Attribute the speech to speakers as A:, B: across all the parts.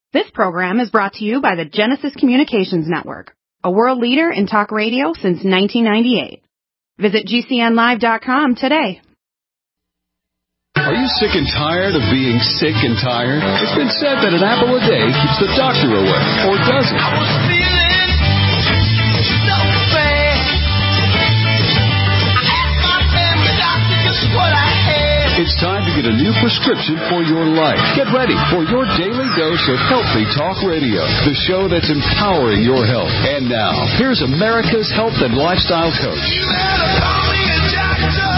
A: This program is brought to you by the Genesis Communications Network, a world leader in talk radio since 1998. Visit GCNlive.com today.
B: Are you sick and tired of being sick and tired? It's been said that an apple a day keeps the doctor away, or does it? I was feeling so bad. I asked my family doctor just what I had. It's time to get a new prescription for your life. Get ready for your daily dose of Healthy Talk Radio, the show that's empowering your health. And now, here's America's health and lifestyle coach. You better call me a doctor.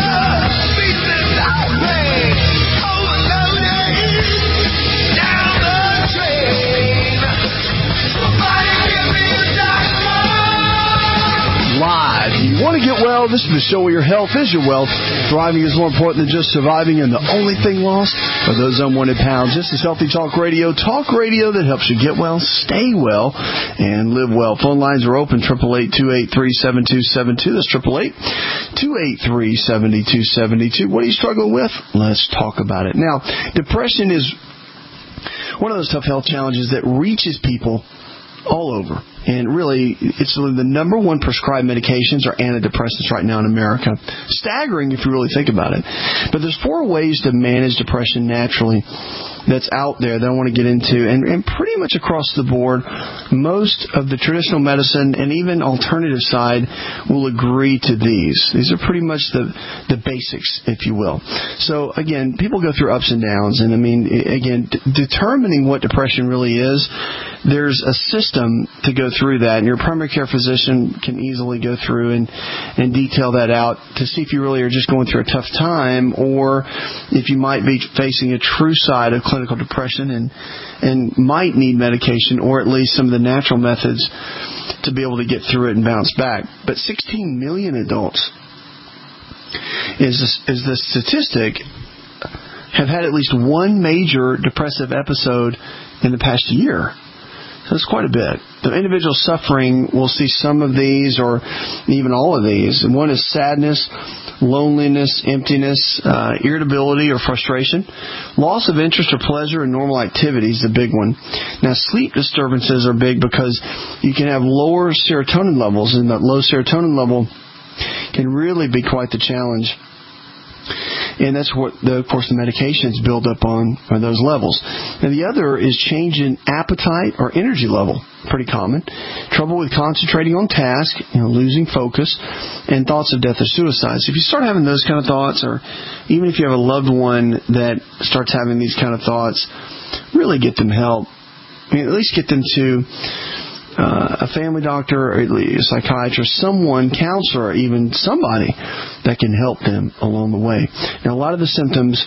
C: Live. You want to get well? This is the show where your health is your wealth. Thriving is more important than just surviving, and the only thing lost are those unwanted pounds. This is Healthy Talk Radio that helps you get well, stay well, and live well. Phone lines are open, 888-283-7272. That's 888-283-7272. What are you struggling with? Let's talk about it. Now, depression is one of those tough health challenges that reaches people all over. And really, it's the number one prescribed medications are antidepressants right now in America. Staggering if you really think about it. But there's 4 ways to manage depression naturally that's out there that I want to get into. And pretty much across the board, most of the traditional medicine and even alternative side will agree to these. These are pretty much the basics, if you will. So, again, people go through ups and downs. And, I mean, again, determining what depression really is, there's a system to go through that, and your primary care physician can easily go through and detail that out to see if you really are just going through a tough time or if you might be facing a true side of clinical depression and might need medication or at least some of the natural methods to be able to get through it and bounce back. But 16 million adults is the statistic have had at least one major depressive episode in the past year. So it's quite a bit. The individual suffering will see some of these or even all of these. And one is sadness, loneliness, emptiness, irritability or frustration, loss of interest or pleasure in normal activities, the big one. Now, sleep disturbances are big because you can have lower serotonin levels, and that low serotonin level can really be quite the challenge. And that's what, of course, the medications build up on are those levels. And the other is change in appetite or energy level, pretty common. Trouble with concentrating on task, losing focus, and thoughts of death or suicide. So if you start having those kind of thoughts, or even if you have a loved one that starts having these kind of thoughts, really get them help. I mean, at least get them to a family doctor, or a psychiatrist, someone, counselor, even somebody that can help them along the way. Now, a lot of the symptoms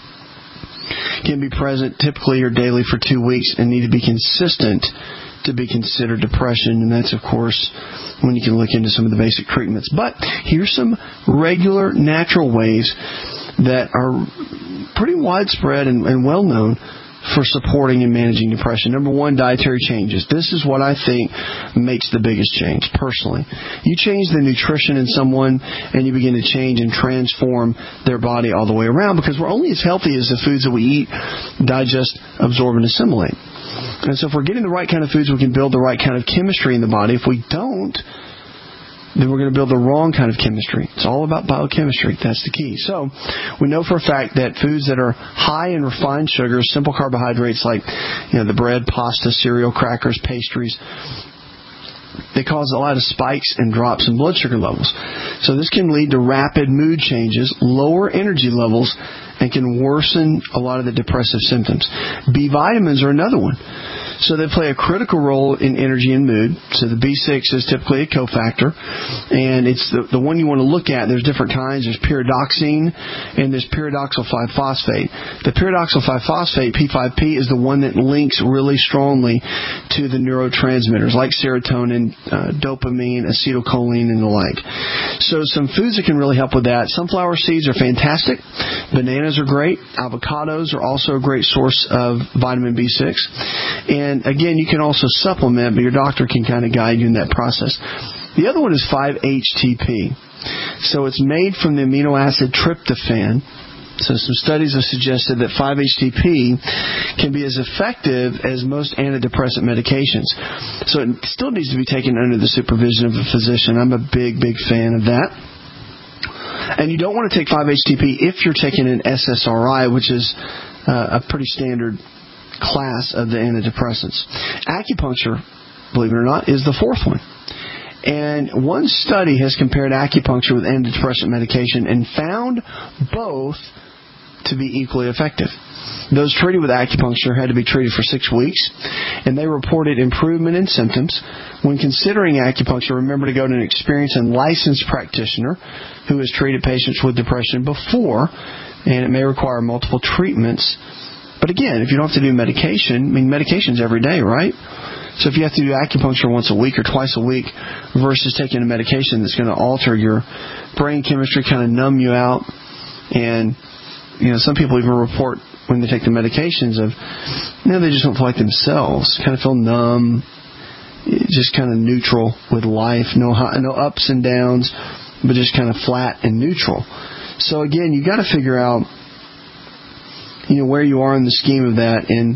C: can be present typically or daily for 2 weeks and need to be consistent to be considered depression. And that's, of course, when you can look into some of the basic treatments. But here's some regular, natural ways that are pretty widespread and well-known for supporting and managing depression. Number 1, dietary changes. This is what I think makes the biggest change, personally. You change the nutrition in someone, and you begin to change and transform their body all the way around, because we're only as healthy as the foods that we eat, digest, absorb, and assimilate. And so if we're getting the right kind of foods, we can build the right kind of chemistry in the body. If we don't, then we're going to build the wrong kind of chemistry. It's all about biochemistry. That's the key. So we know for a fact that foods that are high in refined sugars, simple carbohydrates like the bread, pasta, cereal, crackers, pastries, they cause a lot of spikes and drops in blood sugar levels. So this can lead to rapid mood changes, lower energy levels, and can worsen a lot of the depressive symptoms. B vitamins are another one. So they play a critical role in energy and mood. So the B6 is typically a cofactor, and it's the one you want to look at. There's different kinds. There's pyridoxine, and there's pyridoxal 5-phosphate. The pyridoxal 5-phosphate, P5P, is the one that links really strongly to the neurotransmitters like serotonin, dopamine, acetylcholine, and the like. So some foods that can really help with that. Sunflower seeds are fantastic. Bananas are great. Avocados are also a great source of vitamin B6. And again, you can also supplement, but your doctor can kind of guide you in that process. The other one is 5-HTP. So it's made from the amino acid tryptophan. So some studies have suggested that 5-HTP can be as effective as most antidepressant medications. So it still needs to be taken under the supervision of a physician. I'm a big, big fan of that. And you don't want to take 5-HTP if you're taking an SSRI, which is a pretty standard class of the antidepressants. Acupuncture, believe it or not, is the fourth one. And one study has compared acupuncture with antidepressant medication and found both to be equally effective. Those treated with acupuncture had to be treated for 6 weeks, and they reported improvement in symptoms. When considering acupuncture, remember to go to an experienced and licensed practitioner who has treated patients with depression before, and it may require multiple treatments. But again, if you don't have to do medication, medication's every day, right? So if you have to do acupuncture once a week or twice a week versus taking a medication that's going to alter your brain chemistry, kind of numb you out, and some people even report when they take the medications of, they just don't feel like themselves, kind of feel numb, just kind of neutral with life, no ups and downs, but just kind of flat and neutral. So again, you got to figure out, where you are in the scheme of that and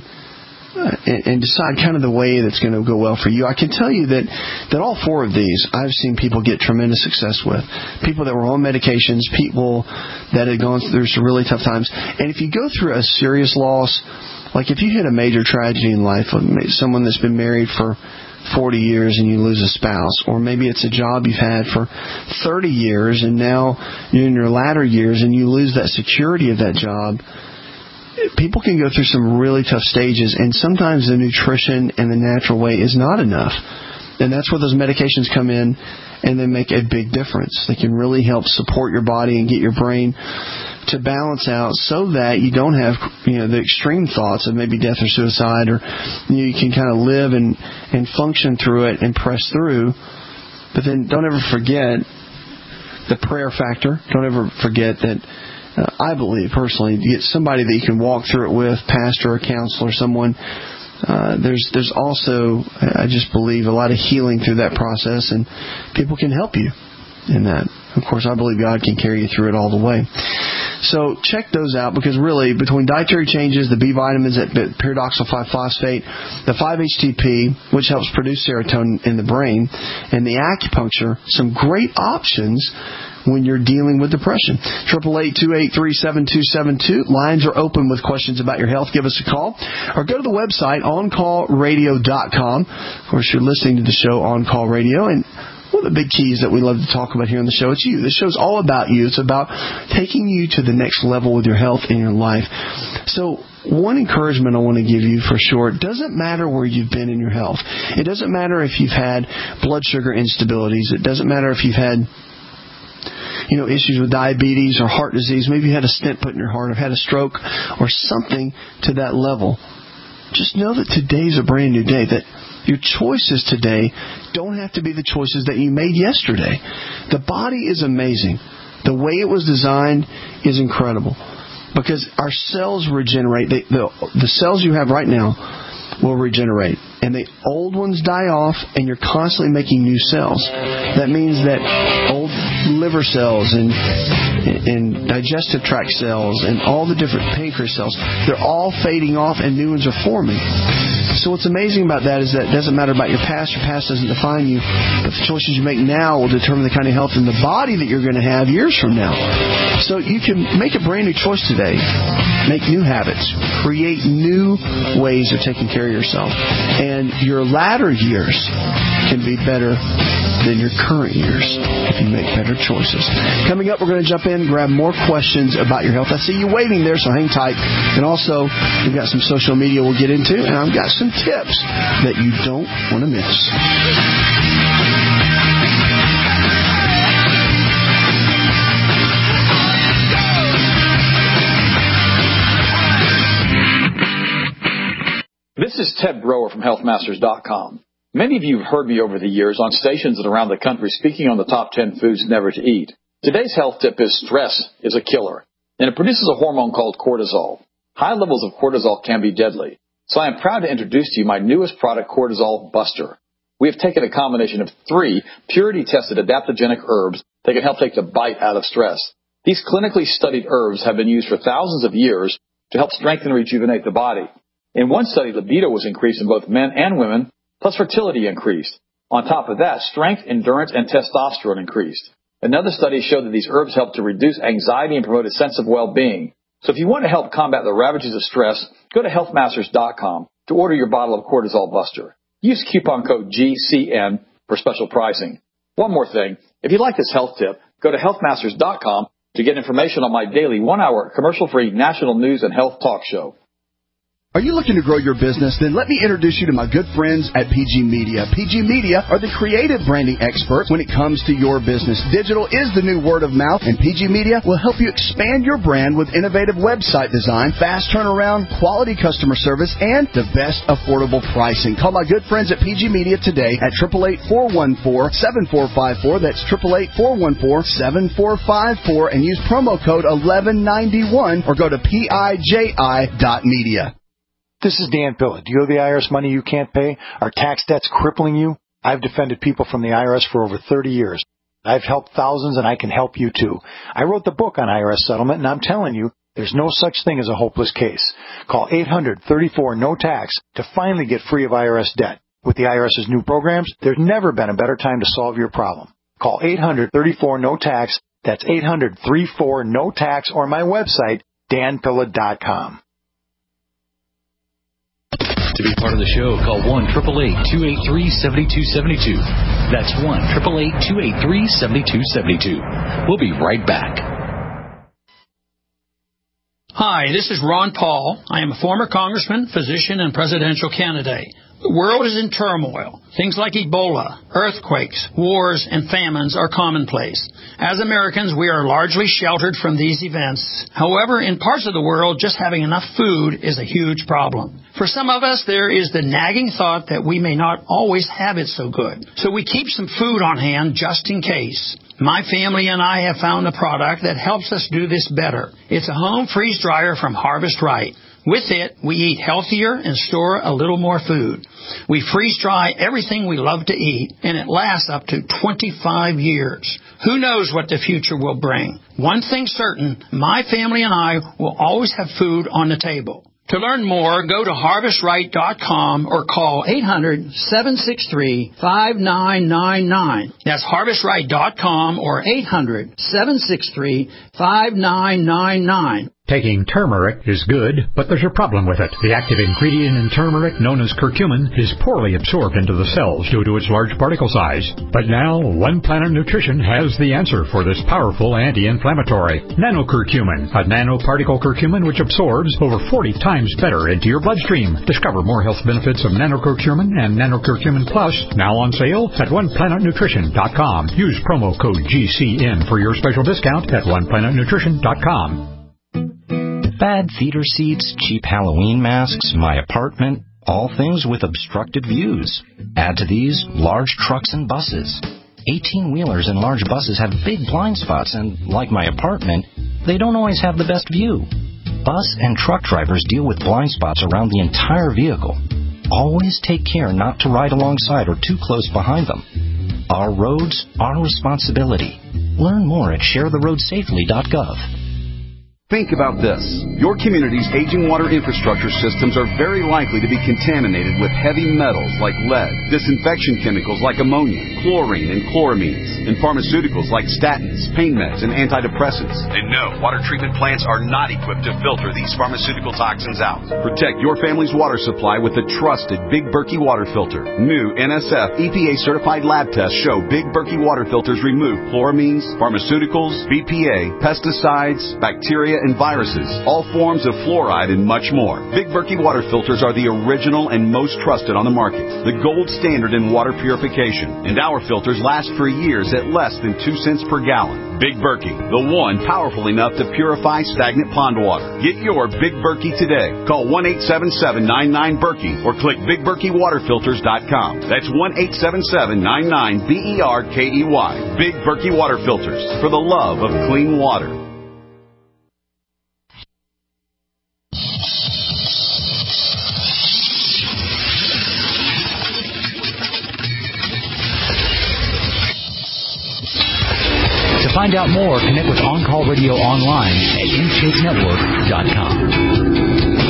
C: decide kind of the way that's going to go well for you. I can tell you that all four of these I've seen people get tremendous success with. People that were on medications, people that had gone through some really tough times. And if you go through a serious loss, like if you hit a major tragedy in life, someone that's been married for 40 years and you lose a spouse, or maybe it's a job you've had for 30 years and now you're in your latter years and you lose that security of that job, people can go through some really tough stages, and sometimes the nutrition and the natural way is not enough. And that's where those medications come in, and they make a big difference. They can really help support your body and get your brain to balance out so that you don't have the extreme thoughts of maybe death or suicide, or you can kind of live and function through it and press through. But then don't ever forget the prayer factor. Don't ever forget that I believe, personally, to get somebody that you can walk through it with, pastor or counselor, someone. There's also, I just believe, a lot of healing through that process, and people can help you in that. Of course, I believe God can carry you through it all the way. So check those out, because really, between dietary changes, the B vitamins, that pyridoxal 5-phosphate, the 5-HTP, which helps produce serotonin in the brain, and the acupuncture, some great options when you're dealing with depression. 888-283-7272. Lines are open with questions about your health. Give us a call. Or go to the website, OnCallRadio.com. Of course, you're listening to the show On Call Radio. And one of the big keys that we love to talk about here on the show, it's you. This show's all about you. It's about taking you to the next level with your health and your life. So one encouragement I want to give you for sure, it doesn't matter where you've been in your health. It doesn't matter if you've had blood sugar instabilities. It doesn't matter if you've had issues with diabetes or heart disease. Maybe you had a stent put in your heart or had a stroke or something to that level. Just know that today's a brand new day, that your choices today don't have to be the choices that you made yesterday. The body is amazing. The way it was designed is incredible, because our cells regenerate. The cells you have right now will regenerate, and the old ones die off, and you're constantly making new cells. That means that old liver cells and digestive tract cells and all the different pancreas cells, they're all fading off and new ones are forming. So what's amazing about that is that it doesn't matter about your past. Your past doesn't define you, but the choices you make now will determine the kind of health in the body that you're going to have years from now. So you can make a brand new choice today. Make new habits. Create new ways of taking care of yourself. And your latter years can be better than your current years if you make better choices. Coming up, we're going to jump in and grab more questions about your health. I see you waiting there, so hang tight. And also, we've got some social media we'll get into, and I've got some tips that you don't want to miss.
D: This is Ted Broer from HealthMasters.com. Many of you have heard me over the years on stations and around the country speaking on the top 10 foods never to eat. Today's health tip is stress is a killer, and it produces a hormone called cortisol. High levels of cortisol can be deadly. So I am proud to introduce to you my newest product, Cortisol Buster. We have taken a combination of 3 purity-tested adaptogenic herbs that can help take the bite out of stress. These clinically studied herbs have been used for thousands of years to help strengthen and rejuvenate the body. In one study, libido was increased in both men and women, plus fertility increased. On top of that, strength, endurance, and testosterone increased. Another study showed that these herbs help to reduce anxiety and promote a sense of well-being. So if you want to help combat the ravages of stress, go to healthmasters.com to order your bottle of Cortisol Buster. Use coupon code GCN for special pricing. One more thing. If you like this health tip, go to healthmasters.com to get information on my daily 1-hour commercial-free national news and health talk show.
C: Are you looking to grow your business? Then let me introduce you to my good friends at PG Media. PG Media are the creative branding experts when it comes to your business. Digital is the new word of mouth, and PG Media will help you expand your brand with innovative website design, fast turnaround, quality customer service, and the best affordable pricing. Call my good friends at PG Media today at 888-414-7454. That's 888-414-7454, and use promo code 1191 or go to PIJI.media.
E: This is Dan Pilla. Do you owe the IRS money you can't pay? Are tax debts crippling you? I've defended people from the IRS for over 30 years. I've helped thousands, and I can help you too. I wrote the book on IRS settlement, and I'm telling you, there's no such thing as a hopeless case. Call 800-34-NO-TAX to finally get free of IRS debt. With the IRS's new programs, there's never been a better time to solve your problem. Call 800-34-NO-TAX. That's 800-34-NO-TAX, or my website, danpilla.com.
F: To be part of the show, call 1-888-283-7272. That's 1-888-283-7272. We'll be right back.
G: Hi, this is Ron Paul. I am a former congressman, physician, and presidential candidate. The world is in turmoil. Things like Ebola, earthquakes, wars, and famines are commonplace. As Americans, we are largely sheltered from these events. However, in parts of the world, just having enough food is a huge problem. For some of us, there is the nagging thought that we may not always have it so good. So we keep some food on hand just in case. My family and I have found a product that helps us do this better. It's a home freeze dryer from Harvest Right. With it, we eat healthier and store a little more food. We freeze dry everything we love to eat, and it lasts up to 25 years. Who knows what the future will bring? One thing certain, my family and I will always have food on the table. To learn more, go to HarvestRight.com or call 800-763-5999. That's HarvestRight.com or 800-763-5999.
H: Taking turmeric is good, but there's a problem with it. The active ingredient in turmeric, known as curcumin, is poorly absorbed into the cells due to its large particle size. But now, One Planet Nutrition has the answer for this powerful anti-inflammatory. Nanocurcumin, a nanoparticle curcumin which absorbs over 40 times better into your bloodstream. Discover more health benefits of nanocurcumin and nanocurcumin plus, now on sale at OnePlanetNutrition.com. Use promo code GCN for your special discount at OnePlanetNutrition.com.
I: Bad theater seats, cheap Halloween masks, my apartment, all things with obstructed views. Add to these, large trucks and buses. 18-wheelers and large buses have big blind spots, and like my apartment, they don't always have the best view. Bus and truck drivers deal with blind spots around the entire vehicle. Always take care not to ride alongside or too close behind them. Our roads, our responsibility. Learn more at sharetheroadsafely.gov.
B: Think about this. Your community's aging water infrastructure systems are very likely to be contaminated with heavy metals like lead, disinfection chemicals like ammonia, chlorine, and chloramines, and pharmaceuticals like statins, pain meds, and antidepressants. And no, water treatment plants are not equipped to filter these pharmaceutical toxins out. Protect your family's water supply with the trusted Big Berkey water filter. New NSF EPA-certified lab tests show Big Berkey water filters remove chloramines, pharmaceuticals, BPA, pesticides, bacteria, and viruses, all forms of fluoride, and much more. Big Berkey water filters are the original and most trusted on the market, the gold standard in water purification, and our filters last for years at less than 2 cents per gallon. Big Berkey, the one powerful enough to purify stagnant pond water. Get your Big Berkey today. Call 1-877-99-BERKEY or click BigBerkeyWaterFilters.com. That's 1-877-99-BERKEY. Big Berkey water filters, for the love of clean water.
H: find out more, connect with On Call Radio online at InShapeNetwork.com.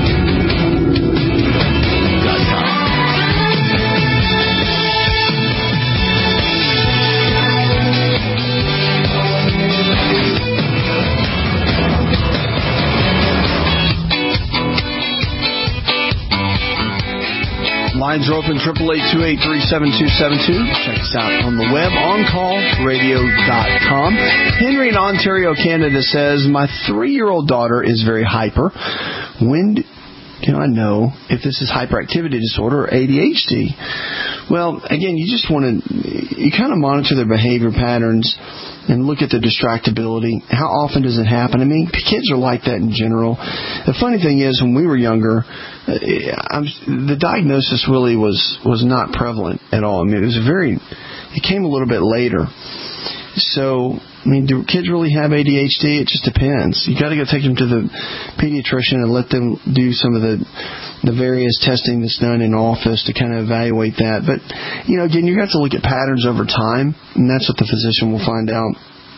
C: Lines are open, 888-283-7272. Check us out on the web, oncallradio.com. Henry in Ontario, Canada says, my 3-year-old daughter is very hyper. When can I know if this is hyperactivity disorder or ADHD? Well, again, you kind of monitor their behavior patterns and look at the distractibility. How often does it happen? I mean, kids are like that in general. The funny thing is, when we were younger, the diagnosis really was not prevalent at all. I mean, it came a little bit later. So, I mean, do kids really have ADHD? It just depends. You got to go take them to the pediatrician and let them do some of the various testing that's done in office to kind of evaluate that. But, again, you have to look at patterns over time, and that's what the physician will find out.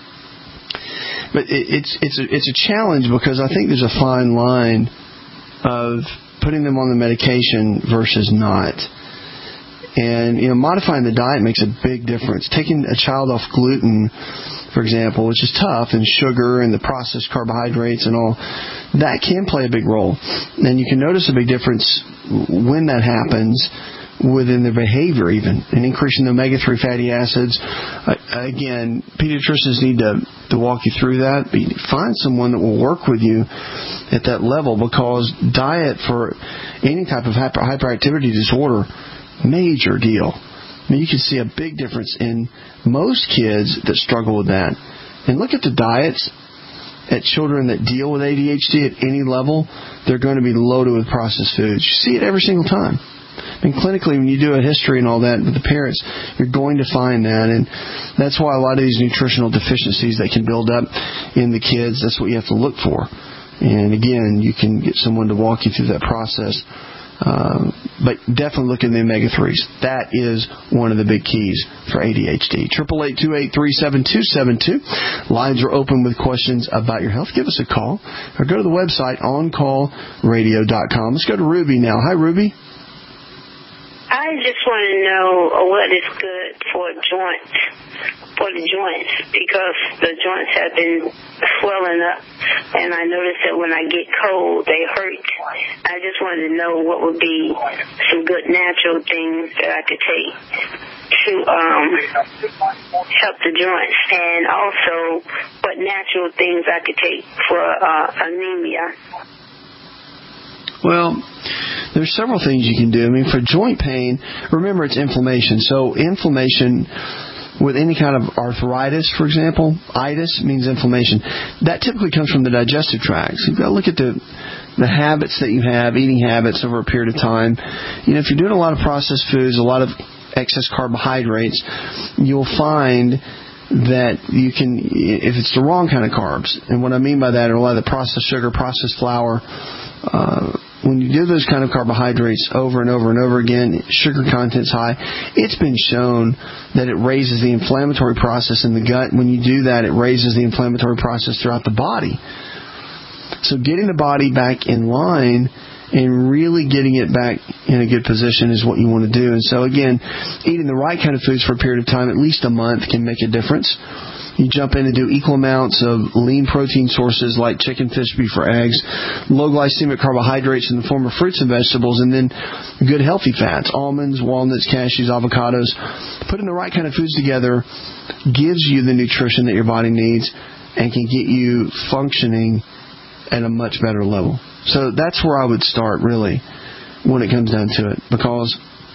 C: But it's a challenge because I think there's a fine line of putting them on the medication versus not. And, modifying the diet makes a big difference. Taking a child off gluten, for example, which is tough, and sugar and the processed carbohydrates and all, that can play a big role. And you can notice a big difference when that happens within their behavior even, and increasing the omega-3 fatty acids. Again, pediatricians need to walk you through that. But find someone that will work with you at that level, because diet for any type of hyperactivity disorder, major deal. I mean, you can see a big difference in most kids that struggle with that. And look at the diets at children that deal with ADHD at any level. They're going to be loaded with processed foods. You see it every single time. I mean, clinically, when you do a history and all that with the parents, you're going to find that. And that's why a lot of these nutritional deficiencies that can build up in the kids, that's what you have to look for. And again, you can get someone to walk you through that process. But definitely look at the omega-3s. That is one of the big keys for ADHD. 888-283-7272. Lines are open with questions about your health. Give us a call or go to the website, oncallradio.com. Let's go to Ruby now. Hi, Ruby.
J: I just want to know what is good for the joints, because the joints have been swelling up, and I notice that when I get cold, they hurt. I just wanted to know what would be some good natural things that I could take to help the joints, and also what natural things I could take for anemia.
C: Well, there's several things you can do. I mean, for joint pain, remember it's inflammation. So inflammation with any kind of arthritis, for example, itis means inflammation. That typically comes from the digestive tract. So you've got to look at the habits that you have, eating habits over a period of time. If you're doing a lot of processed foods, a lot of excess carbohydrates, you'll find that you can, if it's the wrong kind of carbs, and what I mean by that are a lot of the processed sugar, processed flour, when you do those kind of carbohydrates over and over and over again, sugar content's high, it's been shown that it raises the inflammatory process in the gut. When you do that, it raises the inflammatory process throughout the body. So getting the body back in line and really getting it back in a good position is what you want to do. And so again, eating the right kind of foods for a period of time, at least a month, can make a difference. You jump in and do equal amounts of lean protein sources like chicken, fish, beef, or eggs, low glycemic carbohydrates in the form of fruits and vegetables, and then good healthy fats, almonds, walnuts, cashews, avocados. Putting the right kind of foods together gives you the nutrition that your body needs and can get you functioning at a much better level. So that's where I would start, really, when it comes down to it, because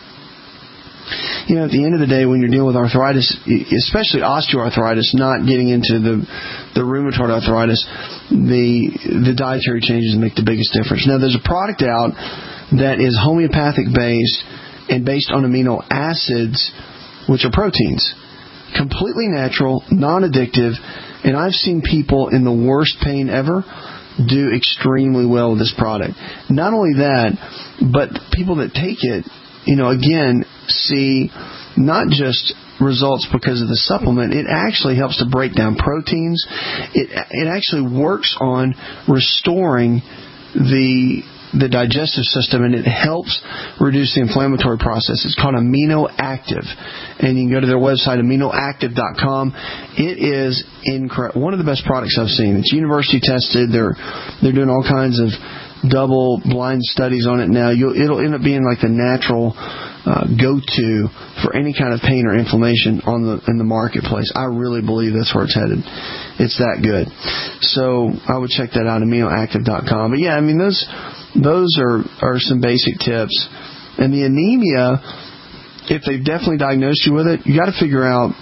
C: at the end of the day, when you're dealing with arthritis, especially osteoarthritis, not getting into the rheumatoid arthritis, the dietary changes make the biggest difference. Now, there's a product out that is homeopathic based and based on amino acids, which are proteins. Completely natural, non-addictive, and I've seen people in the worst pain ever do extremely well with this product. Not only that, but people that take it, again, see not just results because of the supplement. It actually helps to break down proteins. It actually works on restoring the digestive system, and it helps reduce the inflammatory process. It's called Amino Active, and you can go to their website, aminoactive.com. It is incredible. One of the best products I've seen. It's university tested. They're doing all kinds of double-blind studies on it now. It'll end up being like the natural go-to for any kind of pain or inflammation in the marketplace. I really believe that's where it's headed. It's that good. So I would check that out, aminoactive.com. But yeah, I mean, those are some basic tips. And the anemia, if they've definitely diagnosed you with it, you got to figure out,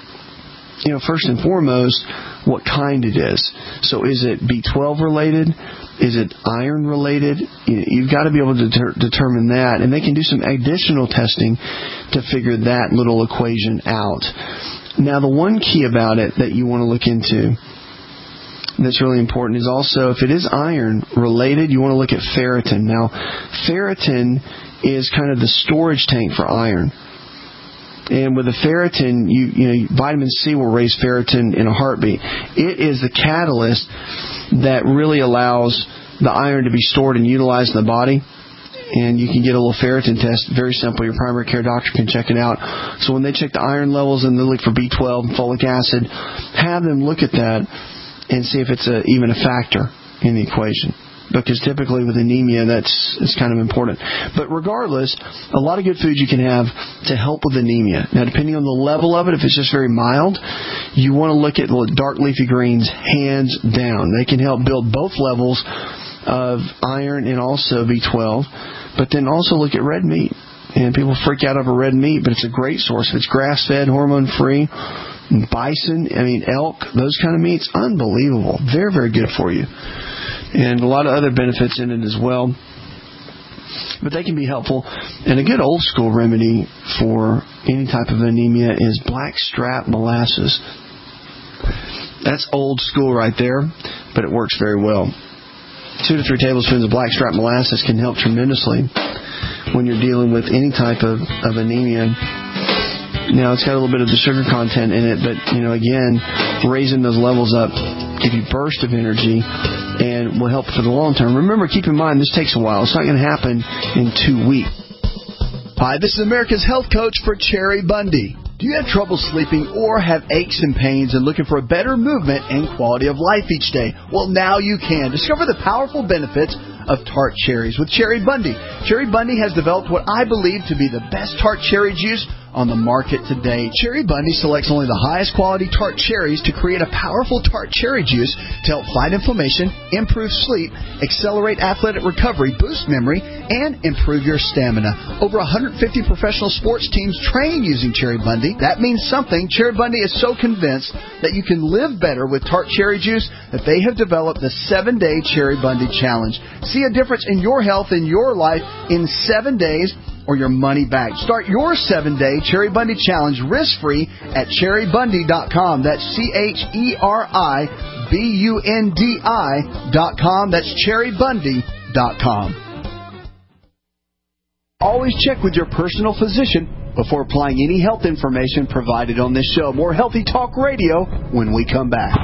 C: first and foremost, what kind it is. So is it B12 related? Is it iron related? You've got to be able to determine that. And they can do some additional testing to figure that little equation out. Now, the one key about it that you want to look into that's really important is also, if it is iron related, you want to look at ferritin. Now, ferritin is kind of the storage tank for iron. And with the ferritin, vitamin C will raise ferritin in a heartbeat. It is the catalyst that really allows the iron to be stored and utilized in the body. And you can get a little ferritin test. Very simple. Your primary care doctor can check it out. So when they check the iron levels and they look for B12 and folic acid, have them look at that and see if it's even a factor in the equation. Because typically with anemia, it's kind of important. But regardless, a lot of good foods you can have to help with anemia. Now, depending on the level of it, if it's just very mild, you want to look at dark leafy greens, hands down. They can help build both levels of iron and also B12. But then also look at red meat. And people freak out over red meat, but it's a great source. If it's grass-fed, hormone-free, bison, elk, those kind of meats, unbelievable. Very, very good for you. And a lot of other benefits in it as well. But they can be helpful. And a good old school remedy for any type of anemia is blackstrap molasses. That's old school right there, but it works very well. 2 to 3 tablespoons of blackstrap molasses can help tremendously when you're dealing with any type of anemia. Now, it's got a little bit of the sugar content in it, but, again, raising those levels up give you burst of energy and will help for the long term. Remember, keep in mind, this takes a while. It's not going to happen in 2 weeks.
K: Hi, this is America's Health Coach for Cherry Bundy. Do you have trouble sleeping or have aches and pains and looking for a better movement and quality of life each day? Well, now you can. Discover the powerful benefits of tart cherries with Cherry Bundy. Cherry Bundy has developed what I believe to be the best tart cherry juice on the market today. Cherry Bundy selects only the highest quality tart cherries to create a powerful tart cherry juice to help fight inflammation, improve sleep, accelerate athletic recovery, boost memory, and improve your stamina. Over 150 professional sports teams train using Cherry Bundy. That means something. Cherry Bundy is so convinced that you can live better with tart cherry juice that they have developed the 7-Day Cherry Bundy Challenge. See a difference in your health and your life in 7 days or your money back. Start your 7-Day Cherry Bundy Challenge risk-free at cherrybundy.com. That's CHERIBUNDI.com. That's cherrybundy.com. Always check with your personal physician before applying any health information provided on this show. More Healthy Talk Radio when we come back.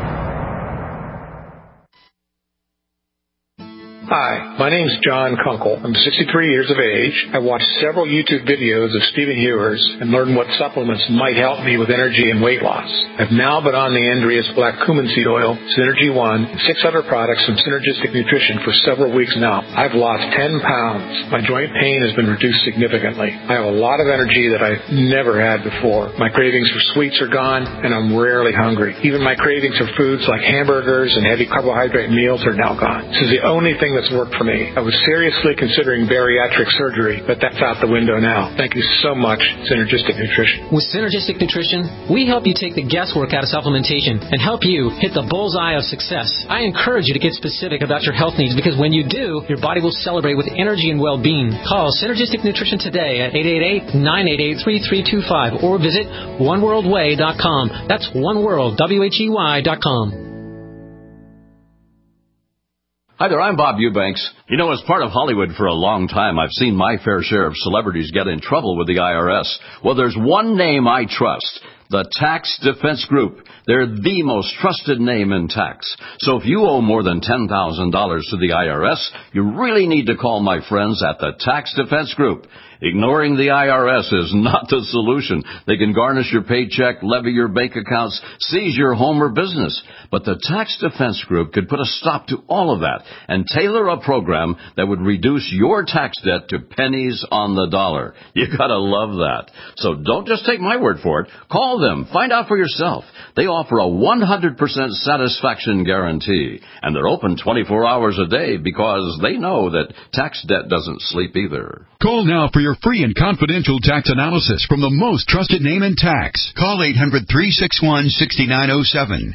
L: Hi, my name's John Kunkel. I'm 63 years of age. I watched several YouTube videos of Stephen Hewers and learned what supplements might help me with energy and weight loss. I've now been on the Andreas Black Cumin Seed Oil, Synergy One, 6 other products from Synergistic Nutrition for several weeks now. I've lost 10 pounds. My joint pain has been reduced significantly. I have a lot of energy that I've never had before. My cravings for sweets are gone, and I'm rarely hungry. Even my cravings for foods like hamburgers and heavy carbohydrate meals are now gone. This is the only thing that's worked for me. I was seriously considering bariatric surgery, but that's out the window now. Thank you so much, Synergistic Nutrition.
M: With Synergistic Nutrition, we help you take the guesswork out of supplementation and help you hit the bullseye of success. I encourage you to get specific about your health needs because when you do, your body will celebrate with energy and well-being. Call Synergistic Nutrition today at 888-988-3325 or visit oneworldway.com. That's oneworldwhey.com.
N: Hi there, I'm Bob Eubanks. You know, as part of Hollywood for a long time, I've seen my fair share of celebrities get in trouble with the IRS. Well, there's one name I trust. The Tax Defense Group. They're the most trusted name in tax. So if you owe more than $10,000 to the IRS, you really need to call my friends at the Tax Defense Group. Ignoring the IRS is not the solution. They can garnish your paycheck, levy your bank accounts, seize your home or business. But the Tax Defense Group could put a stop to all of that and tailor a program that would reduce your tax debt to pennies on the dollar. You gotta love that. So don't just take my word for it. Call them. Find out for yourself. They offer a 100% satisfaction guarantee. And they're open 24 hours a day because they know that tax debt doesn't sleep either.
B: Call now for your free and confidential tax analysis from the most trusted name in tax. Call 800-361-6907.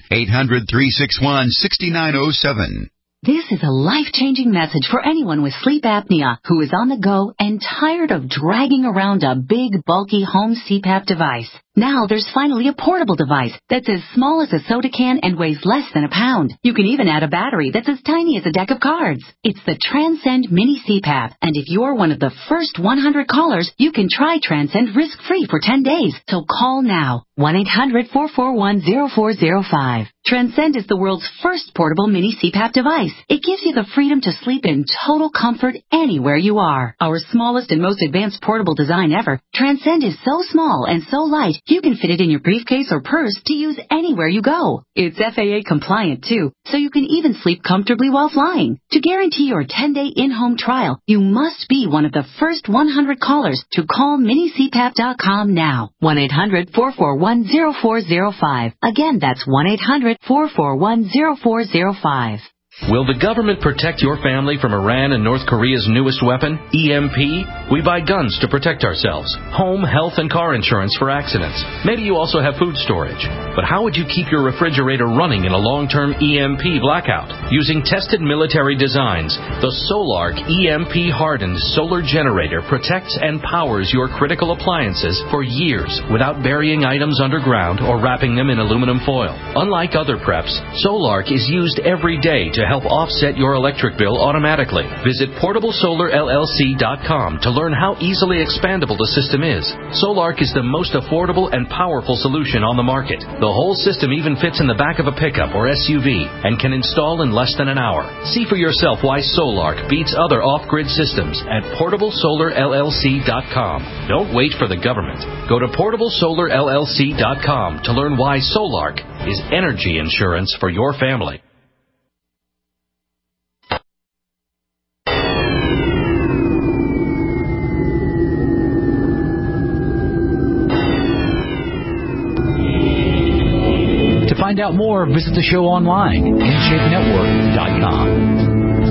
B: 800-361-6907.
O: This is a life-changing message for anyone with sleep apnea who is on the go and tired of dragging around a big, bulky home CPAP device. Now there's finally a portable device that's as small as a soda can and weighs less than a pound. You can even add a battery that's as tiny as a deck of cards. It's the Transcend Mini CPAP, and if you're one of the first 100 callers, you can try Transcend risk-free for 10 days. So call now. 1-800-441-0405. Transcend is the world's first portable mini CPAP device. It gives you the freedom to sleep in total comfort anywhere you are. Our smallest and most advanced portable design ever, Transcend is so small and so light, you can fit it in your briefcase or purse to use anywhere you go. It's FAA compliant too, so you can even sleep comfortably while flying. To guarantee your 10-day in-home trial, you must be one of the first 100 callers to call minicpap.com now. 1-800-441-0405. Again, that's 1-800-441-0405.
P: Will the government protect your family from Iran and North Korea's newest weapon, EMP? We buy guns to protect ourselves, home, health, and car insurance for accidents. Maybe you also have food storage. But how would you keep your refrigerator running in a long-term EMP blackout? Using tested military designs, the Solark EMP-hardened solar generator protects and powers your critical appliances for years without burying items underground or wrapping them in aluminum foil. Unlike other preps, Solark is used every day to help offset your electric bill automatically. Visit PortableSolarLLC.com to learn how easily expandable the system is. Solark is the most affordable and powerful solution on the market. The whole system even fits in the back of a pickup or SUV and can install in less than an hour. See for yourself why Solark beats other off-grid systems at PortableSolarLLC.com. Don't wait for the government. Go to PortableSolarLLC.com to learn why Solark is energy insurance for your family.
Q: To find out more, visit the show online, InShapeNetwork.com.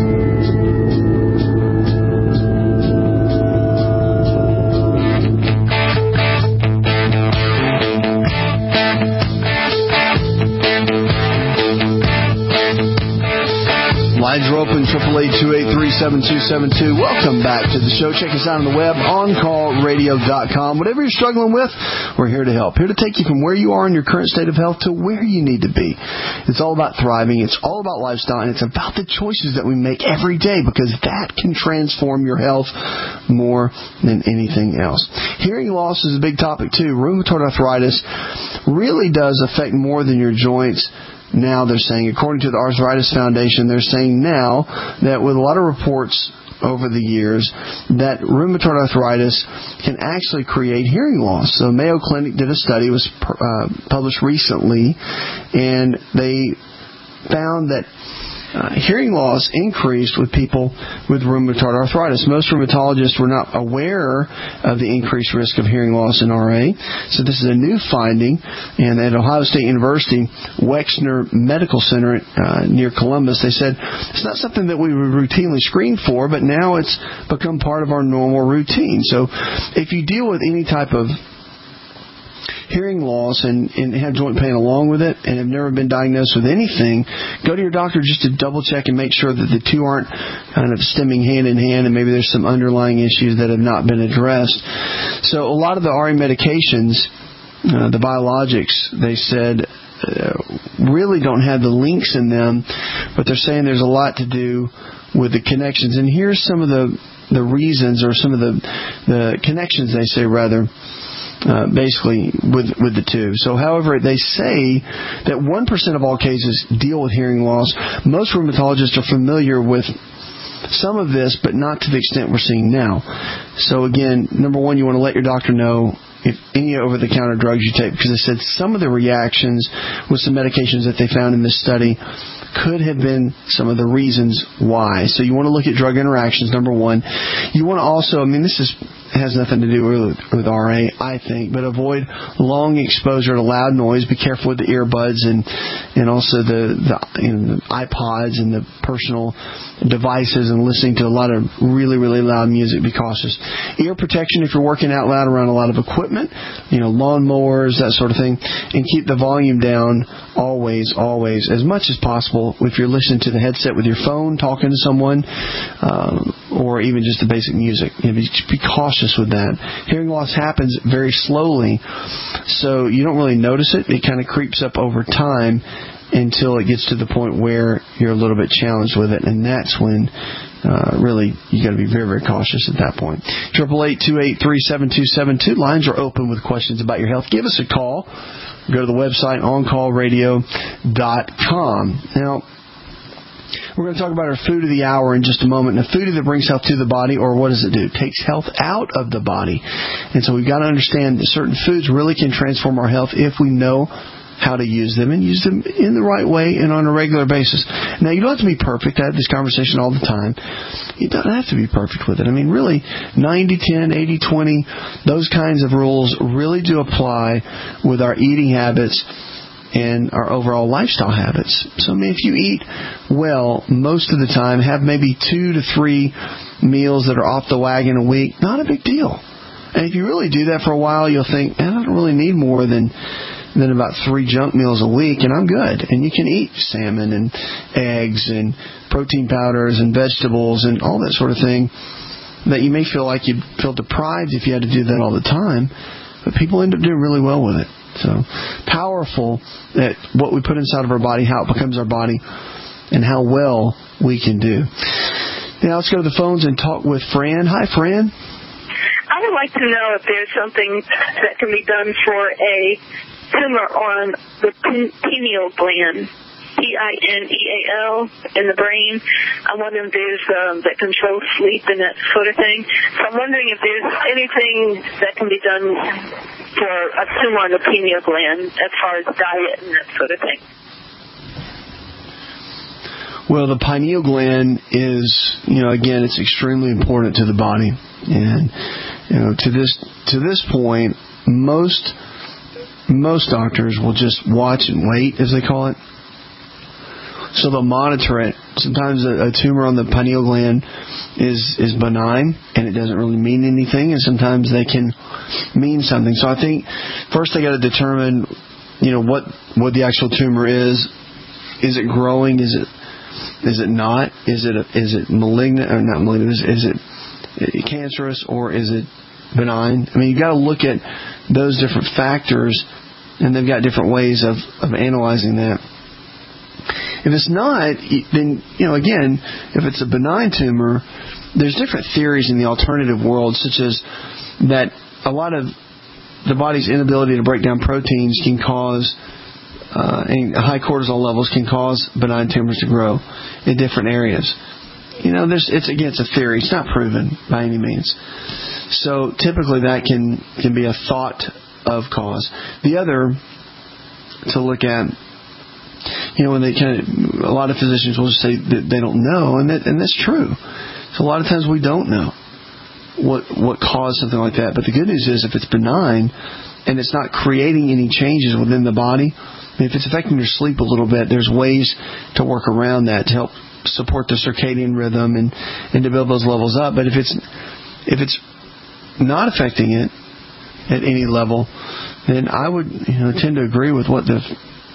C: Lines are open, 888-283-7272. Welcome back to the show. Check us out on the web, OnCallRadio.com. Whatever you're struggling with, we're here to help. Here to take you from where you are in your current state of health to where you need to be. It's all about thriving. It's all about lifestyle, and it's about the choices that we make every day, because that can transform your health more than anything else. Hearing loss is a big topic, too. Rheumatoid arthritis really does affect more than your joints. Now they're saying, according to the Arthritis Foundation, they're saying now that with a lot of reports over the years that rheumatoid arthritis can actually create hearing loss. So Mayo Clinic did a study, it was published recently, and they found that hearing loss increased with people with rheumatoid arthritis. Most rheumatologists were not aware of the increased risk of hearing loss in RA. So this is a new finding. And at Ohio State University, Wexner Medical Center near Columbus, they said it's not something that we would routinely screen for, but now it's become part of our normal routine. So if you deal with any type of hearing loss and have joint pain along with it and have never been diagnosed with anything, go to your doctor just to double check and make sure that the two aren't kind of stemming hand in hand and maybe there's some underlying issues that have not been addressed. So a lot of the RA medications the biologics, they said, really don't have the links in them, but they're saying there's a lot to do with the connections. And here's some of the reasons, or some of the connections, they say, rather, basically with the two. So, however, they say that 1% of all cases deal with hearing loss. Most rheumatologists are familiar with some of this, but not to the extent we're seeing now. So, again, number one, you want to let your doctor know if any over-the-counter drugs you take, because they said some of the reactions with some medications that they found in this study could have been some of the reasons why. So you want to look at drug interactions, number one. You want to also, this has nothing to do with RA, I think, but avoid long exposure to loud noise. Be careful with the earbuds and also the iPods and the personal devices and listening to a lot of really, really loud music. Be cautious. Ear protection if you're working out loud around a lot of equipment, lawn mowers, that sort of thing, and keep the volume down always, as much as possible. If you're listening to the headset with your phone, talking to someone, or even just the basic music, be cautious with that. Hearing loss happens very slowly, so you don't really notice it. It kind of creeps up over time until it gets to the point where you're a little bit challenged with it, and that's when really you got to be very, very cautious at that point. 888-283-7272. Lines are open with questions about your health. Give us a call. Go to the website, oncallradio.com. Now, we're going to talk about our food of the hour in just a moment. Now, food either brings health to the body, or what does it do? It takes health out of the body. And so we've got to understand that certain foods really can transform our health if we know how to use them, and use them in the right way and on a regular basis. Now, you don't have to be perfect. I have this conversation all the time. You don't have to be perfect with it. Really, 90-10, 80-20, those kinds of rules really do apply with our eating habits and our overall lifestyle habits. So, if you eat well most of the time, have maybe 2 to 3 meals that are off the wagon a week, not a big deal. And if you really do that for a while, you'll think, I don't really need more than about 3 junk meals a week, and I'm good. And you can eat salmon and eggs and protein powders and vegetables and all that sort of thing that you may feel like you'd feel deprived if you had to do that all the time, but people end up doing really well with it. So powerful that what we put inside of our body, how it becomes our body, and how well we can do. Now let's go to the phones and talk with Fran. Hi, Fran.
J: I would like to know if there's something that can be done for a tumor on the pineal gland, Pineal, in the brain. I'm wondering if there's that controls sleep and that sort of thing. So I'm wondering if there's anything that can be done for a tumor on the pineal gland as far as diet and that sort of thing.
C: Well, the pineal gland is, again, it's extremely important to the body, and to this point, most doctors will just watch and wait, as they call it. So they'll monitor it. Sometimes a tumor on the pineal gland is benign and it doesn't really mean anything, and sometimes they can mean something. So I think first they got to determine, what the actual tumor is. Is it growing? Is it not? Is it malignant or not malignant? Is it cancerous or is it benign? You've got to look at those different factors, and they've got different ways of analyzing that. If it's not, then, again, if it's a benign tumor, there's different theories in the alternative world, such as that a lot of the body's inability to break down proteins can cause, and high cortisol levels can cause benign tumors to grow in different areas. It's a theory. It's not proven by any means. So typically that can be a thought of cause. The other to look at, when a lot of physicians will just say that they don't know, and that's true. So a lot of times we don't know what caused something like that. But the good news is, if it's benign and it's not creating any changes within the body, if it's affecting your sleep a little bit, there's ways to work around that to help support the circadian rhythm and to build those levels up. But if it's not affecting it at any level, then I would tend to agree with what the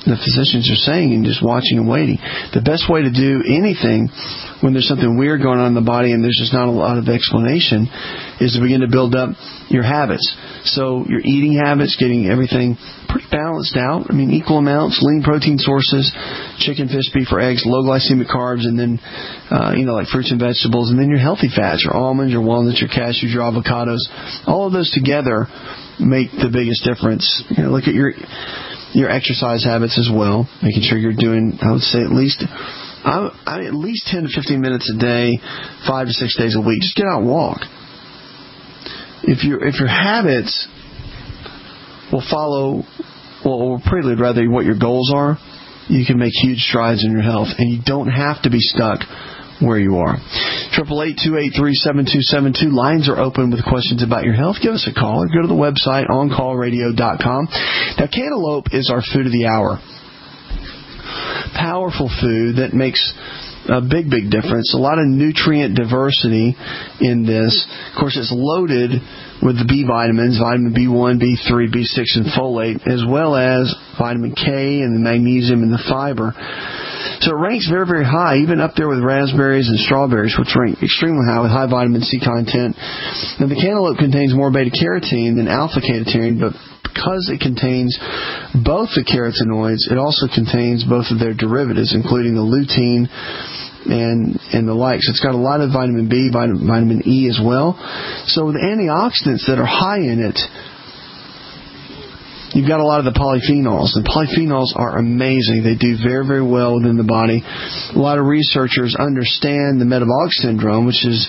C: the physicians are saying and just watching and waiting. The best way to do anything when there's something weird going on in the body and there's just not a lot of explanation is to begin to build up your habits. So your eating habits, getting everything pretty balanced out. I mean, equal amounts, lean protein sources, chicken, fish, beef, or eggs, low glycemic carbs, and then, like fruits and vegetables, and then your healthy fats, your almonds, your walnuts, your cashews, your avocados. All of those together make the biggest difference. Look at your exercise habits as well, making sure you're doing, I would say, at least 10 to 15 minutes a day, 5 to 6 days a week. Just get out and walk. If your habits will follow, or prelude rather, what your goals are, you can make huge strides in your health, and you don't have to be stuck where you are. 888-283-7272. Lines are open with questions about your health. Give us a call or go to the website oncallradio.com. Now, cantaloupe is our food of the hour. Powerful food that makes a big difference. A lot of nutrient diversity in this. Of course, it's loaded with the B vitamins, vitamin B1, B3, B6, and folate, as well as vitamin K and the magnesium and the fiber. So it ranks very, very high, even up there with raspberries and strawberries, which rank extremely high with high vitamin C content. Now, the cantaloupe contains more beta-carotene than alpha-ketone, but because it contains both the carotenoids, it also contains both of their derivatives, including the lutein and the like. So it's got a lot of vitamin B, vitamin E as well. So with antioxidants that are high in it, you've got a lot of the polyphenols. And polyphenols are amazing. They do very, very well within the body. A lot of researchers understand the metabolic syndrome, which is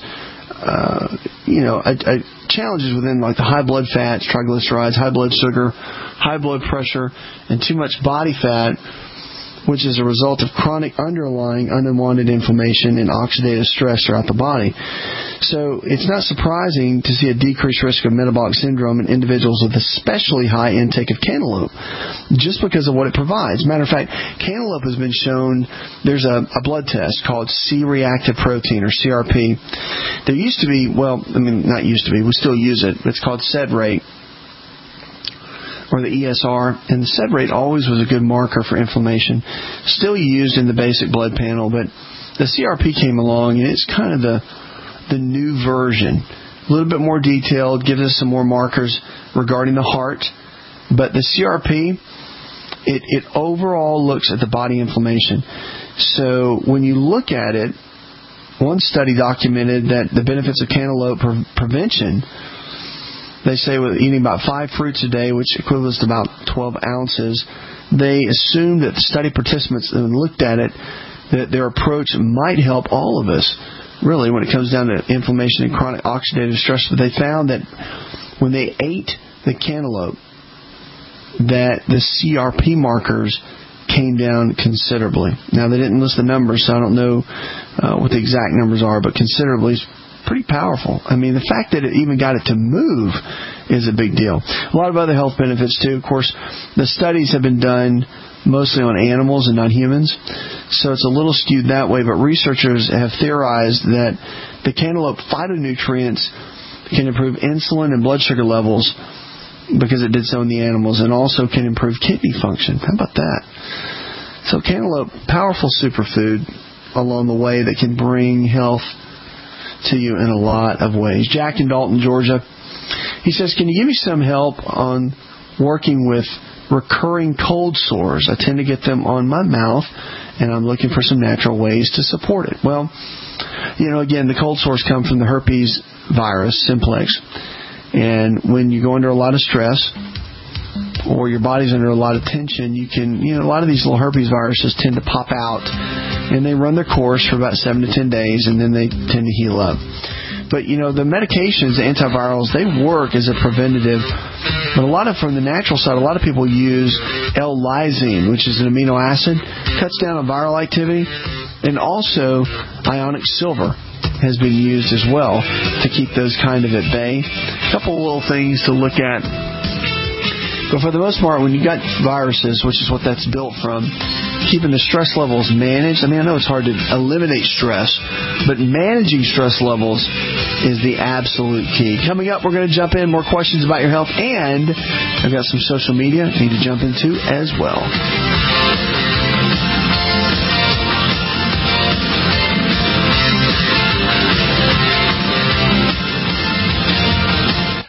C: challenges within like the high blood fats, triglycerides, high blood sugar, high blood pressure, and too much body fat, which is a result of chronic underlying unwanted inflammation and oxidative stress throughout the body. So it's not surprising to see a decreased risk of metabolic syndrome in individuals with especially high intake of cantaloupe, just because of what it provides. Matter of fact, cantaloupe has been shown, there's a blood test called C-reactive protein, or CRP. There used to be, not used to be, we still use it, it's called SED rate, or the ESR, and the SED rate always was a good marker for inflammation. Still used in the basic blood panel, but the CRP came along, and it's kind of the new version. A little bit more detailed, gives us some more markers regarding the heart. But the CRP, it overall looks at the body inflammation. So when you look at it, one study documented that the benefits of cantaloupe prevention. They say with eating about 5 fruits a day, which equates to about 12 ounces, they assumed that the study participants, when looked at it, that their approach might help all of us, really, when it comes down to inflammation and chronic oxidative stress. But they found that when they ate the cantaloupe, that the CRP markers came down considerably. Now, they didn't list the numbers, so I don't know what the exact numbers are, but considerably is pretty powerful. I mean, the fact that it even got it to move is a big deal. A lot of other health benefits, too. Of course, the studies have been done mostly on animals and not humans, so it's a little skewed that way, but researchers have theorized that the cantaloupe phytonutrients can improve insulin and blood sugar levels because it did so in the animals, and also can improve kidney function. How about that? So cantaloupe, powerful superfood along the way that can bring health to you in a lot of ways. Jack in Dalton, Georgia, he says, can you give me some help on working with recurring cold sores? I tend to get them on my mouth, and I'm looking for some natural ways to support it. Well, again, the cold sores come from the herpes virus, simplex. And when you go under a lot of stress, or your body's under a lot of tension, you can, a lot of these little herpes viruses tend to pop out, and they run their course for about 7 to 10 days, and then they tend to heal up. But, the medications, the antivirals, they work as a preventative. But from the natural side, a lot of people use L-lysine, which is an amino acid, cuts down on viral activity, and also ionic silver has been used as well to keep those kind of at bay. A couple little things to look at. But for the most part, when you got viruses, which is what that's built from, keeping the stress levels managed. I know it's hard to eliminate stress, but managing stress levels is the absolute key. Coming up, we're going to jump in more questions about your health, and I've got some social media I need to jump into as well.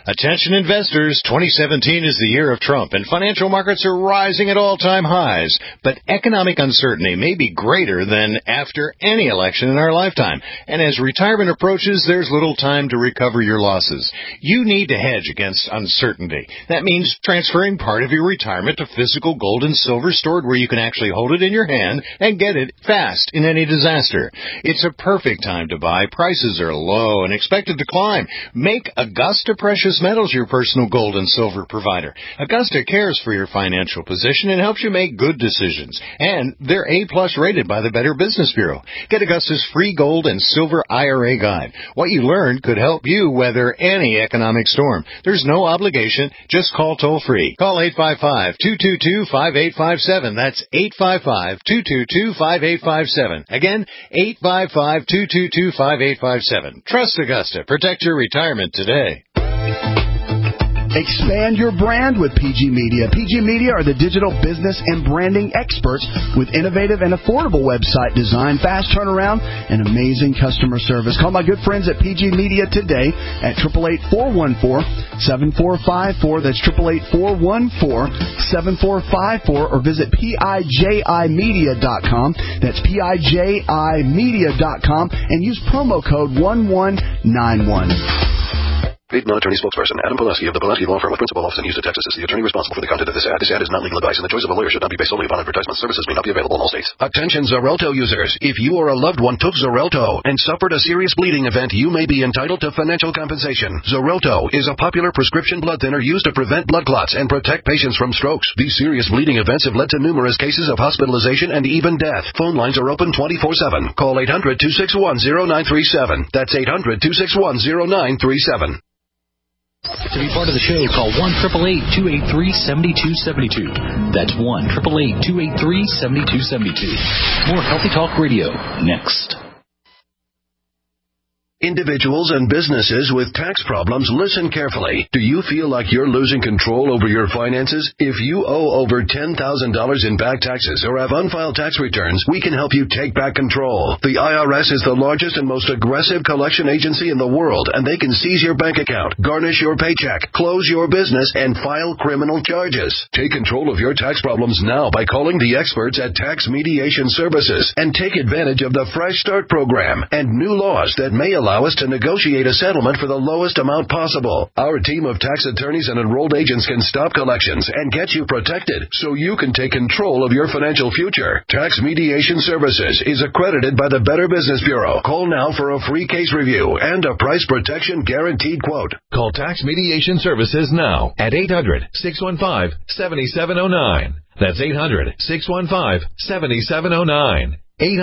R: Attention investors, 2017 is the year of Trump, and financial markets are rising at all-time highs. But economic uncertainty may be greater than after any election in our lifetime. And as retirement approaches, there's little time to recover your losses. You need to hedge against uncertainty. That means transferring part of your retirement to physical gold and silver stored where you can actually hold it in your hand and get it fast in any disaster. It's a perfect time to buy. Prices are low and expected to climb. Make Augusta Precious Metals your personal gold and silver provider. Augusta cares for your financial position and helps you make good decisions. And they're A-plus rated by the Better Business Bureau. Get Augusta's free gold and silver IRA guide. What you learned could help you weather any economic storm. There's no obligation. Just call toll-free. Call 855-222-5857. That's 855-222-5857. Again, 855-222-5857. Trust Augusta. Protect your retirement today.
K: Expand your brand with PG Media. PG Media are the digital business and branding experts with innovative and affordable website design, fast turnaround, and amazing customer service. Call my good friends at PG Media today at 888-414-7454. That's 888-414-7454, or visit PIJImedia.com. That's PIJImedia.com, and use promo code 1191.
S: Paid non-attorney spokesperson Adam Pileski of the Pileski Law Firm with principal office in Houston, Texas is the attorney responsible for the content of this ad. This ad is not legal advice, and the choice of a lawyer should not be based solely upon advertisement. Services may not be available in all states.
T: Attention Xarelto users. If you or a loved one took Xarelto and suffered a serious bleeding event, you may be entitled to financial compensation. Xarelto is a popular prescription blood thinner used to prevent blood clots and protect patients from strokes. These serious bleeding events have led to numerous cases of hospitalization and even death. Phone lines are open 24/7. Call 800-261-0937. That's 800-261-0937.
Q: To be part of the show, call 1-888-283-7272. That's 1-888-283-7272. More Healthy Talk Radio next.
T: Individuals and businesses with tax problems, listen carefully. Do you feel like you're losing control over your finances? If you owe over $10,000 in back taxes or have unfiled tax returns, we can help you take back control. The IRS is the largest and most aggressive collection agency in the world, and they can seize your bank account, garnish your paycheck, close your business, and file criminal charges. Take control of your tax problems now by calling the experts at Tax Mediation Services and take advantage of the Fresh Start program and new laws that may allow us to negotiate a settlement for the lowest amount possible. Our team of tax attorneys and enrolled agents can stop collections and get you protected so you can take control of your financial future. Tax Mediation Services is accredited by the Better Business Bureau. Call now for a free case review and a price protection guaranteed quote.
U: Call Tax Mediation Services now at 800-615-7709. That's 800-615-7709.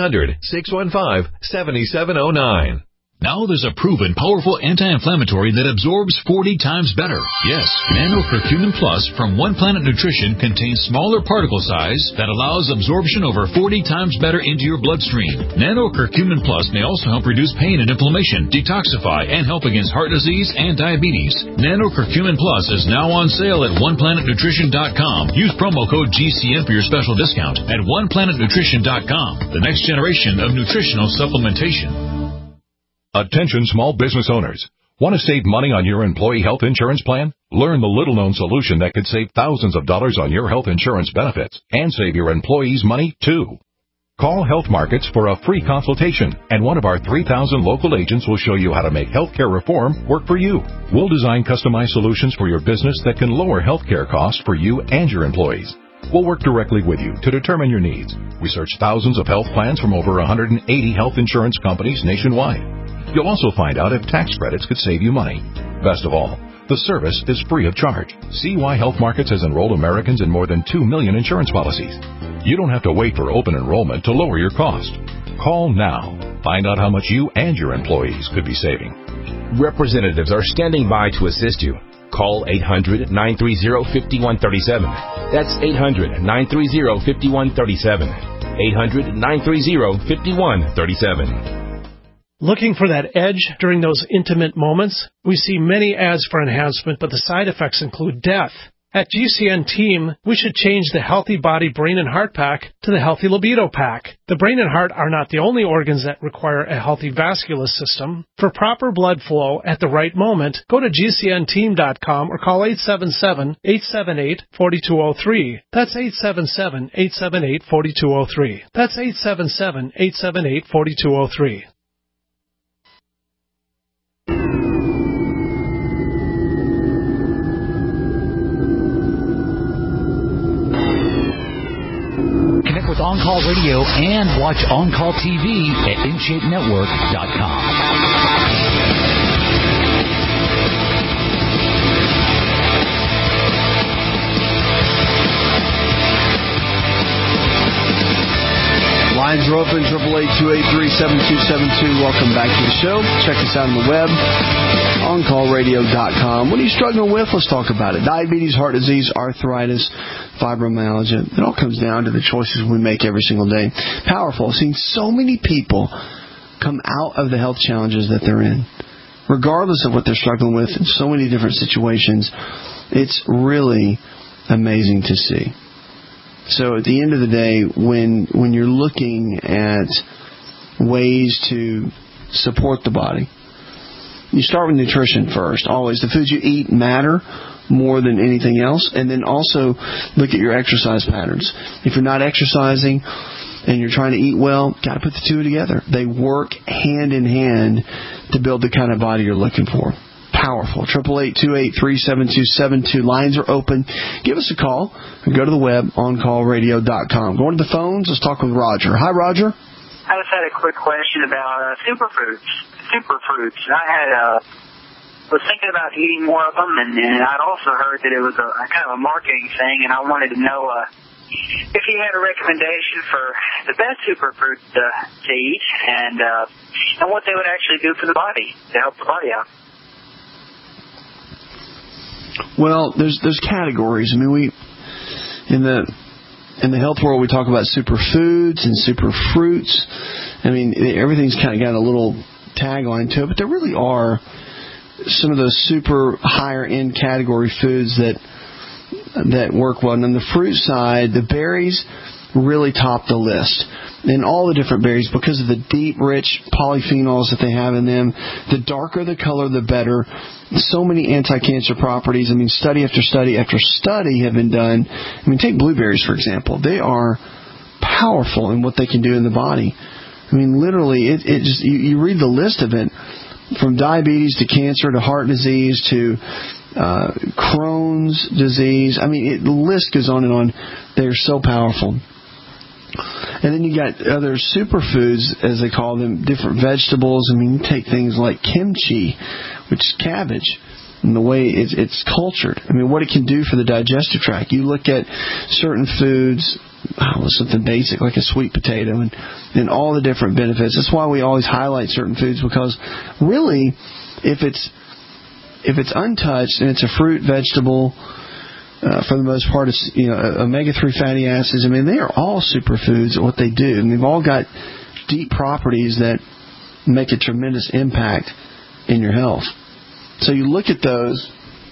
U: 800-615-7709.
V: Now there's a proven, powerful anti-inflammatory that absorbs 40 times better. Yes, Nano Curcumin Plus from One Planet Nutrition contains smaller particle size that allows absorption over 40 times better into your bloodstream. Nano Curcumin Plus may also help reduce pain and inflammation, detoxify, and help against heart disease and diabetes. Nano Curcumin Plus is now on sale at OnePlanetNutrition.com. Use promo code GCN for your special discount at OnePlanetNutrition.com. The next generation of nutritional supplementation.
W: Attention small business owners. Want to save money on your employee health insurance plan? Learn the little-known solution that could save thousands of dollars on your health insurance benefits and save your employees money, too. Call Health Markets for a free consultation, and one of our 3,000 local agents will show you how to make healthcare reform work for you. We'll design customized solutions for your business that can lower healthcare costs for you and your employees. We'll work directly with you to determine your needs. We search thousands of health plans from over 180 health insurance companies nationwide. You'll also find out if tax credits could save you money. Best of all, the service is free of charge. See why Health Markets has enrolled Americans in more than 2 million insurance policies. You don't have to wait for open enrollment to lower your cost. Call now. Find out how much you and your employees could be saving.
X: Representatives are standing by to assist you. Call 800-930-5137. That's 800-930-5137. 800-930-5137.
Y: Looking for that edge during those intimate moments? We see many ads for enhancement, but the side effects include death. At GCN Team, we should change the Healthy Body, Brain, and Heart Pack to the Healthy Libido Pack. The brain and heart are not the only organs that require a healthy vascular system. For proper blood flow at the right moment, go to GCNteam.com or call 877-878-4203. That's 877-878-4203. That's 877-878-4203.
V: Connect with On-Call Radio and watch On-Call TV at InShapeNetwork.com.
C: Lines are open, 888-283-7272. Welcome back to the show. Check us out on the web, OnCallRadio.com. What are you struggling with? Let's talk about it. Diabetes, heart disease, arthritis, fibromyalgia. It all comes down to the choices we make every single day. Powerful. I've seen so many people come out of the health challenges that they're in, regardless of what they're struggling with in so many different situations. It's really amazing to see. So at the end of the day, when you're looking at ways to support the body, you start with nutrition first. Always. The foods you eat matter more than anything else. And then also look at your exercise patterns. If you're not exercising and you're trying to eat well, got to put the two together. They work hand in hand to build the kind of body you're looking for. Powerful. 888-283-7272. Lines are open. Give us a call and go to the web, OnCallRadio.com. Going to the phones, let's talk with Roger. Hi, Roger.
A: I just had a quick question about superfoods. I was thinking about eating more of them, and I'd also heard that it was a kind of a marketing thing, and I wanted to know if you had a recommendation for the best superfoods to eat and what they would actually do for the body to help the body out.
C: Well, there's categories. I mean, we in the health world we talk about superfoods and superfruits. I mean, everything's kind of got a little tagline to it, but there really are some of those super higher end category foods that work well. And on the fruit side, the berries really top the list. And all the different berries, because of the deep, rich polyphenols that they have in them, the darker the color, the better. So many anti-cancer properties. I mean, study after study after study have been done. I mean, take blueberries, for example. They are powerful in what they can do in the body. I mean, literally, it just you read the list of it, from diabetes to cancer to heart disease to Crohn's disease. I mean, the list goes on and on. They are so powerful. And then you got other superfoods, as they call them, different vegetables. I mean, you take things like kimchi, which is cabbage, and the way it's cultured. I mean, what it can do for the digestive tract. You look at certain foods, something basic like a sweet potato, and all the different benefits. That's why we always highlight certain foods, because really, if it's untouched and it's a fruit, vegetable, for the most part, it's omega-3 fatty acids. I mean, they are all superfoods at what they do, and they've all got deep properties that make a tremendous impact in your health. So you look at those,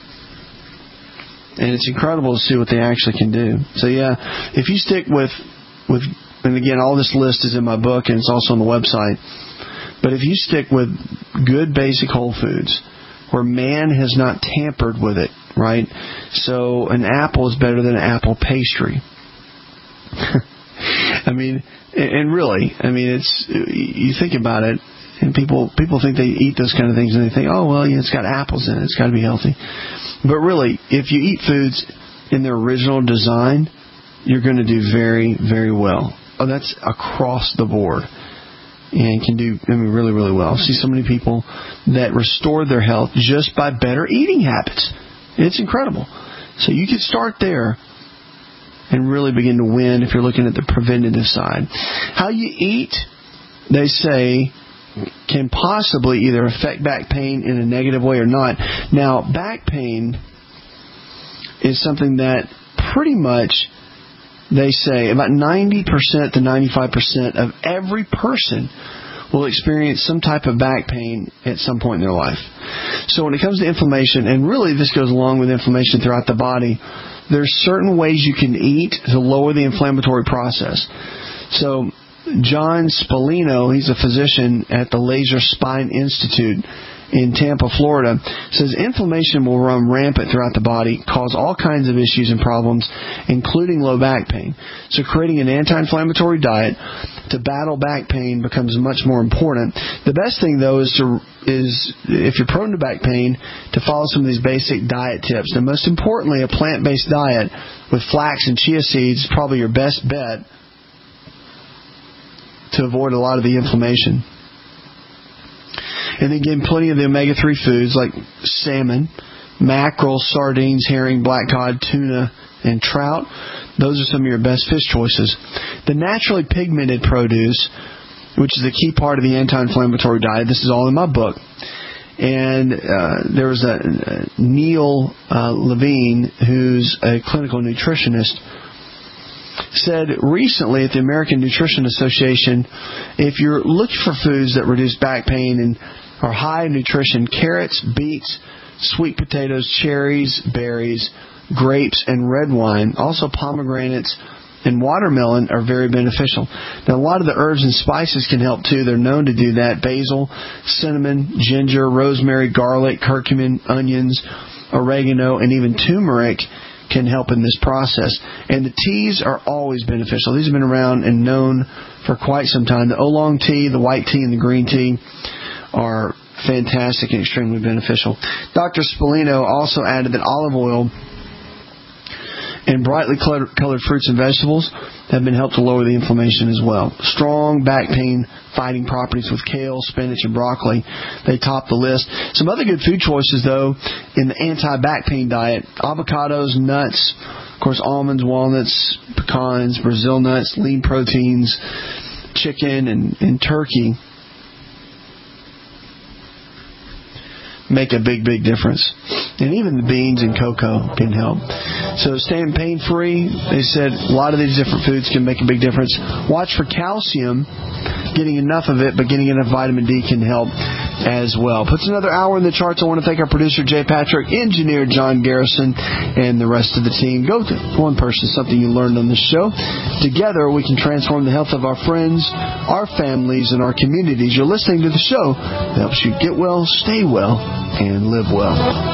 C: and it's incredible to see what they actually can do. So yeah, if you stick with, and again, all this list is in my book, and it's also on the website. But if you stick with good basic whole foods, where man has not tampered with it, right? So an apple is better than an apple pastry. I mean, and really, I mean, it's, you think about it, and people think they eat those kind of things, and they think, oh, well, yeah, it's got apples in it, it's got to be healthy. But really, if you eat foods in their original design, you're going to do very, very well. Oh, that's across the board. And can do, I mean, really, really well. I see so many people that restore their health just by better eating habits. It's incredible. So you can start there and really begin to win if you're looking at the preventative side. How you eat, they say, can possibly either affect back pain in a negative way or not. Now, back pain is something that pretty much, they say, about 90% to 95% of every person will experience some type of back pain at some point in their life. So when it comes to inflammation, and really this goes along with inflammation throughout the body, there's certain ways you can eat to lower the inflammatory process. So John Spallino, he's a physician at the Laser Spine Institute in Tampa, Florida, says inflammation will run rampant throughout the body, cause all kinds of issues and problems, including low back pain. So creating an anti-inflammatory diet to battle back pain becomes much more important. The best thing, though, is if you're prone to back pain, to follow some of these basic diet tips. And most importantly, a plant-based diet with flax and chia seeds is probably your best bet to avoid a lot of the inflammation. And then getting plenty of the omega-3 foods like salmon, mackerel, sardines, herring, black cod, tuna, and trout. Those are some of your best fish choices. The naturally pigmented produce, which is a key part of the anti-inflammatory diet. This is all in my book. And there was a Neil Levine, who's a clinical nutritionist, said recently at the American Nutrition Association, if you're looking for foods that reduce back pain and are high in nutrition, carrots, beets, sweet potatoes, cherries, berries, grapes, and red wine, also pomegranates and watermelon are very beneficial. Now, a lot of the herbs and spices can help too. They're known to do that. Basil, cinnamon, ginger, rosemary, garlic, curcumin, onions, oregano, and even turmeric can help in this process. And the teas are always beneficial. These have been around and known for quite some time. The oolong tea, the white tea, and the green tea are fantastic and extremely beneficial. Dr. Spallino also added that olive oil and brightly colored fruits and vegetables have been helped to lower the inflammation as well. Strong back pain fighting properties with kale, spinach, and broccoli. They top the list. Some other good food choices, though, in the anti-back pain diet: avocados, nuts, of course, almonds, walnuts, pecans, Brazil nuts, lean proteins, chicken, and turkey make a big, big difference. And even the beans and cocoa can help. So staying pain-free, they said a lot of these different foods can make a big difference. Watch for calcium, getting enough of it, but getting enough vitamin D can help as well. Puts another hour in the charts. I want to thank our producer, Jay Patrick, engineer John Garrison, and the rest of the team. Go to one person, something you learned on this show. Together, we can transform the health of our friends, our families, and our communities. You're listening to the show that helps you get well, stay well, and live well.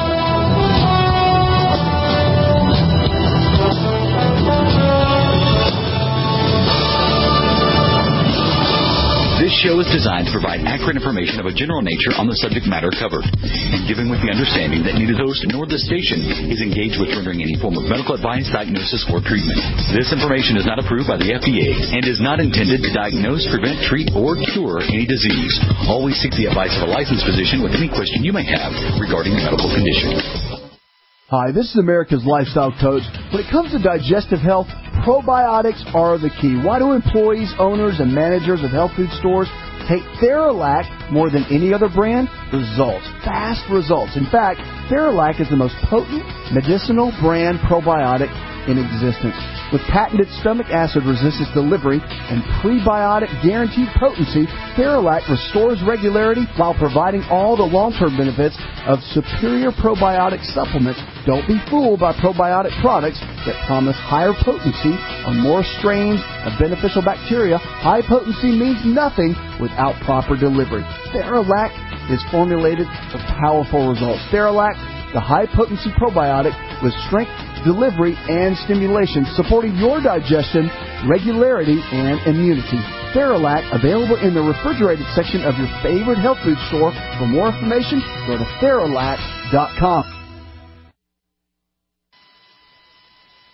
Q: This show is designed to provide accurate information of a general nature on the subject matter covered, and given with the understanding that neither the host nor the station is engaged with rendering any form of medical advice, diagnosis, or treatment. This information is not approved by the FDA and is not intended to diagnose, prevent, treat, or cure any disease. Always seek the advice of a licensed physician with any question you may have regarding your medical condition.
K: Hi, this is America's Lifestyle Coach. When it comes to digestive health, probiotics are the key. Why do employees, owners, and managers of health food stores take Theralac more than any other brand? Results. Fast results. In fact, Theralac is the most potent medicinal brand probiotic in existence. With patented stomach acid resistance delivery and prebiotic guaranteed potency, Theralac restores regularity while providing all the long-term benefits of superior probiotic supplements. Don't be fooled by probiotic products that promise higher potency on more strains of beneficial bacteria. High potency means nothing without proper delivery. Theralac is formulated for powerful results. Theralac, the high-potency probiotic with strength, delivery, and stimulation, supporting your digestion, regularity, and immunity. Theralac, available in the refrigerated section of your favorite health food store. For more information, go to Theralac.com.